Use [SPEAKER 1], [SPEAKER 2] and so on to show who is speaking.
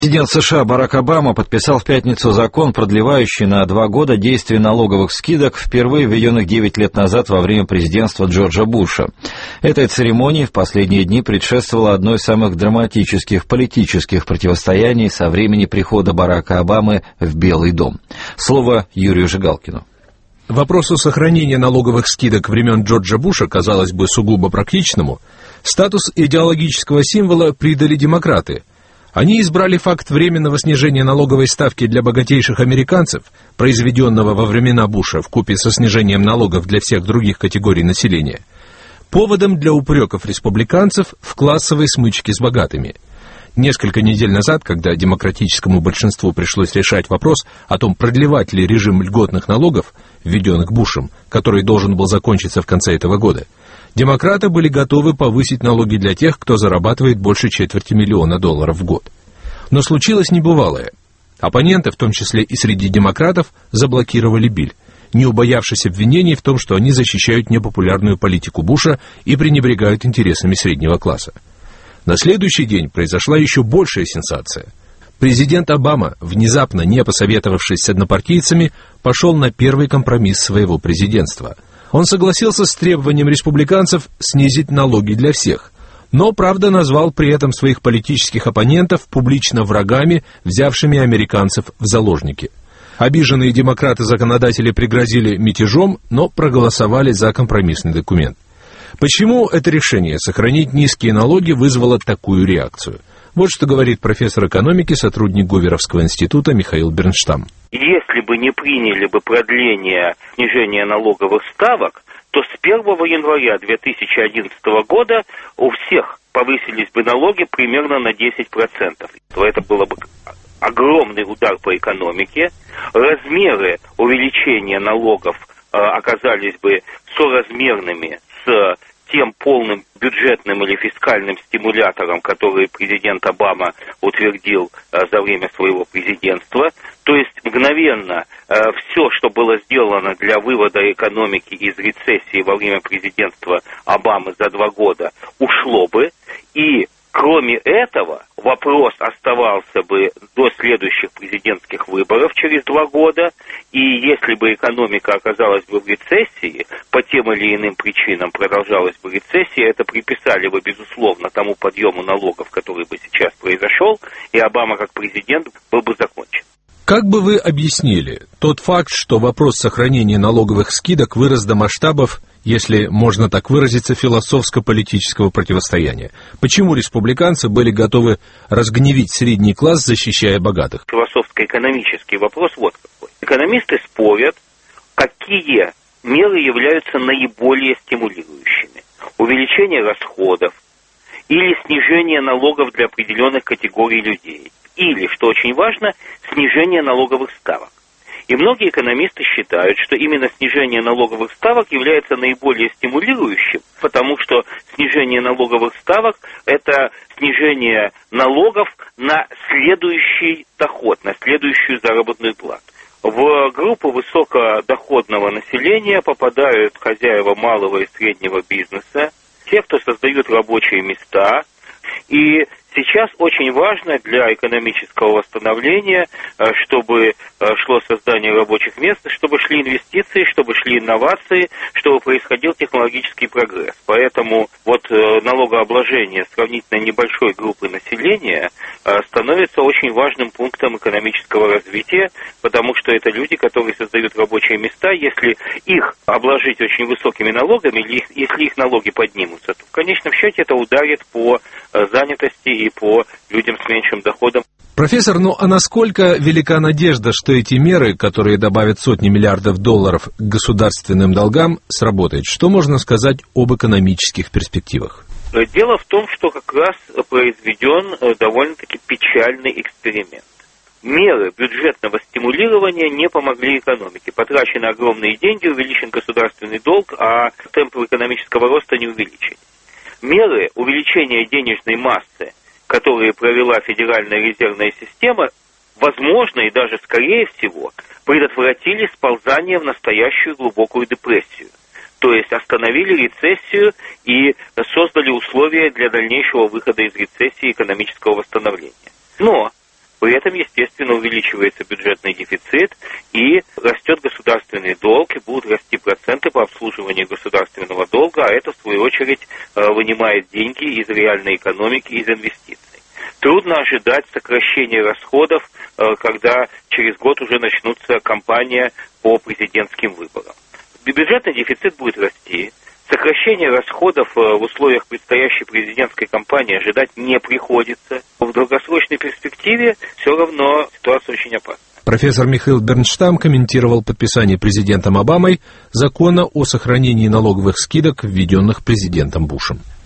[SPEAKER 1] Президент США Барак Обама подписал в пятницу закон, продлевающий на 2 года действие налоговых скидок, впервые введенных 9 лет назад во время президентства Джорджа Буша. Этой церемонии в последние дни предшествовала одной из самых драматических политических противостояний со времени прихода Барака Обамы в Белый дом. Слово Юрию Жигалкину.
[SPEAKER 2] Вопросу сохранения налоговых скидок времен Джорджа Буша, казалось бы, сугубо практичному, статус идеологического символа придали демократы. Они избрали факт временного снижения налоговой ставки для богатейших американцев, произведенного во времена Буша вкупе со снижением налогов для всех других категорий населения, поводом для упреков республиканцев в классовой смычке с богатыми. Несколько недель назад, когда демократическому большинству пришлось решать вопрос о том, продлевать ли режим льготных налогов, введенных Бушем, который должен был закончиться в конце этого года, демократы были готовы повысить налоги для тех, кто зарабатывает больше $250 000 в год. Но случилось небывалое. Оппоненты, в том числе и среди демократов, заблокировали биль, не убоявшись обвинений в том, что они защищают непопулярную политику Буша и пренебрегают интересами среднего класса. На следующий день произошла еще большая сенсация. Президент Обама, внезапно не посоветовавшись с однопартийцами, пошел на первый компромисс своего президентства. Он согласился с требованием республиканцев снизить налоги для всех, но, правда, назвал при этом своих политических оппонентов публично врагами, взявшими американцев в заложники. Обиженные демократы-законодатели пригрозили мятежом, но проголосовали за компромиссный документ. Почему это решение сохранить низкие налоги вызвало такую реакцию? Вот что говорит профессор экономики, сотрудник Говеровского института Михаил Бернштам.
[SPEAKER 3] Если бы не приняли бы продление снижения налоговых ставок, то с 1 января 2011 года у всех повысились бы налоги примерно на 10%. Это было бы огромный удар по экономике. Размеры увеличения налогов оказались бы соразмерными с тем полным бюджетным или фискальным стимулятором, который президент Обама утвердил за время своего президентства. То есть мгновенно все, что было сделано для вывода экономики из рецессии во время президентства Обамы за 2 года, ушло бы. И кроме этого, вопрос оставался бы до следующих президентских выборов через 2 года, и если бы экономика оказалась бы в рецессии, по тем или иным причинам продолжалась бы рецессия, это приписали бы, безусловно, тому подъему налогов, который бы сейчас произошел, и Обама как президент был бы закончен.
[SPEAKER 2] Как бы вы объяснили тот факт, что вопрос сохранения налоговых скидок вырос до масштабов, если можно так выразиться, философско-политического противостояния? Почему республиканцы были готовы разгневить средний класс, защищая богатых?
[SPEAKER 3] Философско-экономический вопрос вот какой. Экономисты спорят, какие меры являются наиболее стимулирующими. Увеличение расходов или снижение налогов для определенных категорий людей. Или, что очень важно, снижение налоговых ставок. И многие экономисты считают, что именно снижение налоговых ставок является наиболее стимулирующим, потому что снижение налоговых ставок – это снижение налогов на следующий доход, на следующую заработную плату. В группу высокодоходного населения попадают хозяева малого и среднего бизнеса, те, кто создают рабочие места. И сейчас очень важно для экономического восстановления, чтобы шло создание рабочих мест, чтобы шли инвестиции, чтобы шли инновации, чтобы происходил технологический прогресс. Поэтому вот налогообложение сравнительно небольшой группы населения становится очень важным пунктом экономического развития, потому что это люди, которые создают рабочие места. Если их обложить очень высокими налогами, или если их налоги поднимутся, то в конечном счете это ударит по занятости и по людям с меньшим доходом.
[SPEAKER 2] Профессор, а насколько велика надежда, что эти меры, которые добавят сотни миллиардов долларов к государственным долгам, сработают? Что можно сказать об экономических перспективах?
[SPEAKER 3] Дело в том, что как раз произведен довольно-таки печальный эксперимент. Меры бюджетного стимулирования не помогли экономике. Потрачены огромные деньги, увеличен государственный долг, а темпы экономического роста не увеличены. Меры увеличения денежной массы, которые провела Федеральная резервная система, возможно и даже скорее всего предотвратили сползание в настоящую глубокую депрессию. То есть остановили рецессию и создали условия для дальнейшего выхода из рецессии и экономического восстановления. Но При этом, естественно, увеличивается бюджетный дефицит и растет государственный долг, и будут расти проценты по обслуживанию государственного долга, а это, в свою очередь, вынимает деньги из реальной экономики, из инвестиций. Трудно ожидать сокращения расходов, когда через год уже начнутся кампания по президентским выборам. Бюджетный дефицит будет расти. Сокращение расходов в условиях предстоящей президентской кампании ожидать не приходится. В долгосрочной перспективе все равно ситуация очень опасна.
[SPEAKER 2] Профессор Михаил Бернштам комментировал подписание президентом Обамой закона о сохранении налоговых скидок, введенных президентом Бушем.